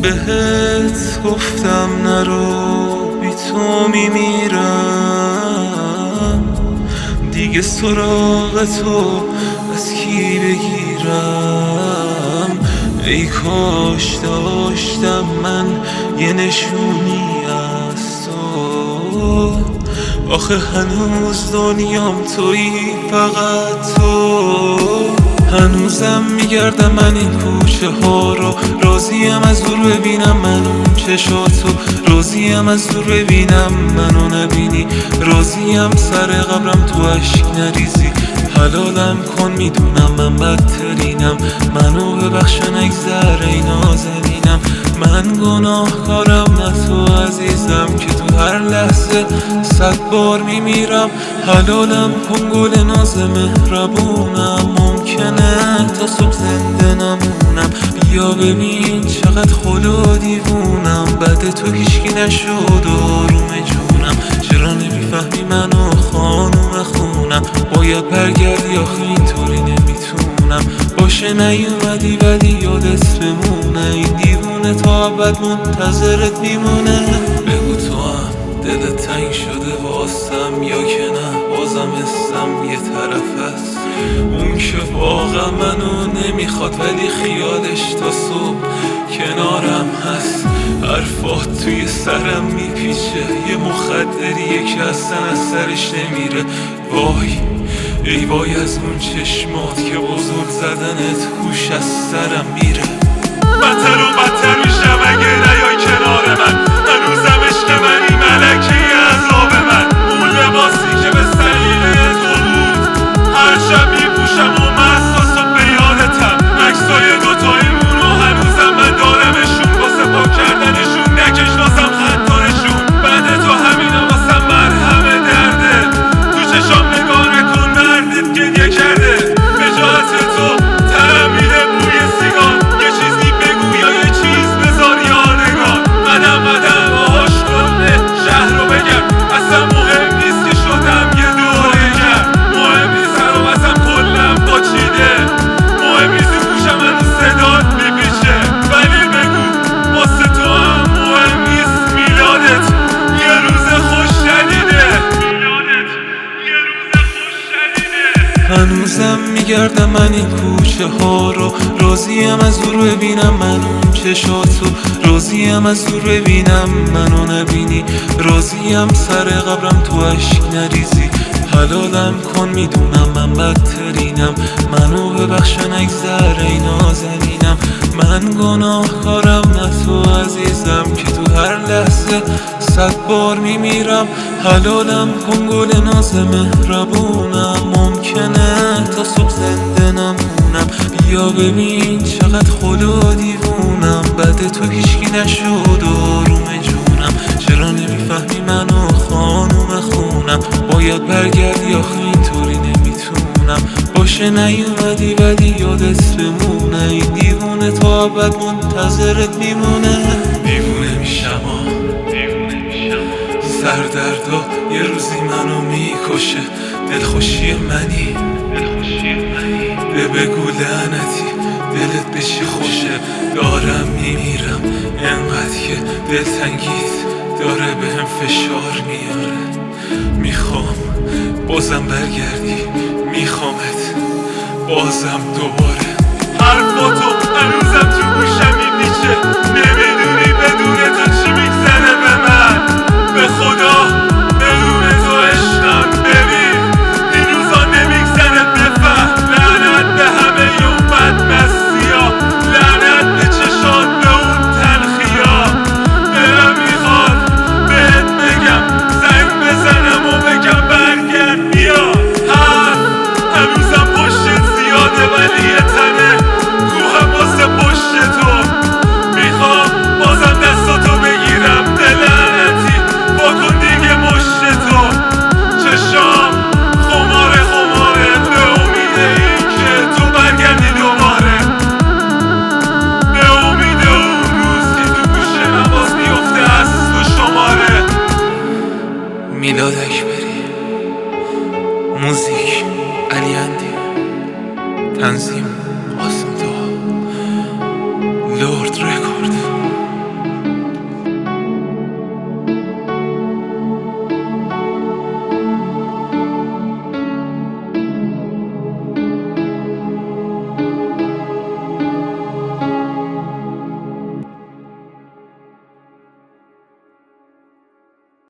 بهت گفتم نرو، بی تو میمیرم دیگه، سراغ تو از کی بگیرم؟ ای کاش داشتم من یه نشونی از تو، آخه هنوز دنیام تویی، فقط تو. هنوزم میگردم من این کوچه ها رو، راضیم از دور ببینم من اون چشاتو، راضیم از دور ببینم منو نبینی، راضیم سر قبرم تو اشک نریزی، حلالم کن میدونم من بدترینم، منو ببخش و نگذر ای نازنینم، من گناهکارم نه تو عزیزم که تو هر لحظه 100 بار میمیرم، حلالم کن گل ناز مهربونم، ممکنه تا صبح زنده نمونم، بیا ببین چقدر خلو دیوونم، بعد تو هیچکی نشد آروم جونم، چرا نمیفهمی منو خانوم خونم، باید برگردی آخه اینطوری نمیتونم، باشه نیومدی ولی یادت بمونه، این دیوونه تا ابد منتظرت میمونه. بگو تو هم دلت تنگ شده واسم یا که نه، بازم حسم یه طرف هست، اون که واقعا منو نمیخواد ولی خیالش تا صبح کنارم هست، حرفات توی سرم میپیچه، یه مخدریه که اصلا از سرش نمیره، وای ای وای از اون چشمات که بزرگ زدنت هوش از سرم میره، بدتر و بدتر میشم اگه نیای کنار من، هنوزم عشق منی ملکه عذاب من، اون لباسی که به سلیقه تو بود هر شب میپوشم و مست و به یادتم، عکسای دوتاییمون رو هنوزم من دارمشون، واسه پاک کردنشون نکش واسم خطارشون، بعد تو همینا واسم مرهم درده، تو چشام نگاه نکن مردت گریه کرده، به جهت تو ترم میره بوی سیگار، یه چیزی بگو یا یه چیز بذار یادگار، قدم قدم باهاش کنه شهر رو بگم، اصلا مهم نیست که شدم یه دوره کرد، مهم نیست هر واسم کلم با چیده، مهم نیست گوشم هنوز صدات میپیچه، ولی بگو واسه تو هم مهم نیست میلادت یه روز خوش شدیده، میلادت یه روز خوش شدیده. هنوزم میگردم من این کوچه ها رو، راضیم از دور ببینم من اون چشاتو، راضیم از دور ببینم منو نبینی، راضیم سر قبرم تو اشک نریزی، حلالم کن میدونم من بدترینم، منو ببخش و نگذر ای نازنینم، من گناهکارم نه تو عزیزم که تو هر لحظه 100 بار میمیرم، حلالم کن گل ناز مهربونم، ممکنه تا صبح زنده نمونم، بیا ببین چقدر خلو دیوونم، بعد تو هیچکی نشد آروم جونم، چرا نمیفهمی منو خانوم خونم، باید برگردی آخه اینطوری نمیتونم، باشه نیومدی ولی یادت بمونه، این دیوونه تا ابد منتظرت میمونه، دیوونه میشم سردردا یه روزی منو میکشه، دلخوشی منی بگو لعنتی دلت به چی خوشه، دارم میمیرم انقدر که دلتنگیت داره بهم فشار میاره، میخوام بازم برگردی، میخوامت بازم دوباره، حرفاتو هنوزم تو گوشم میپیچه، نمیدونی بدون تو چی میگذره به من، به خدا بدون تو عشقم، ببین این روزا نمیگذره بفهم، لعنت به همه اون بدمستیا، لعنت به چشات به اون تلخیا، دلم میخواد بهت بگم زنگ بزنم و بگم برگرد بیا، هنوزم پشتت زیاده ولی یه تنه کوهم واسه پشت تو، میخوام بازم دستاتو بگیرم دلعنتی بکن دیگه مشت تو، چشام خماره به امید این که تو برگردی دوباره، به امید اون روز که تو گوش نواز میفته از تو شماره. میلاد اکبری، موزیک علی اندی، تنظیم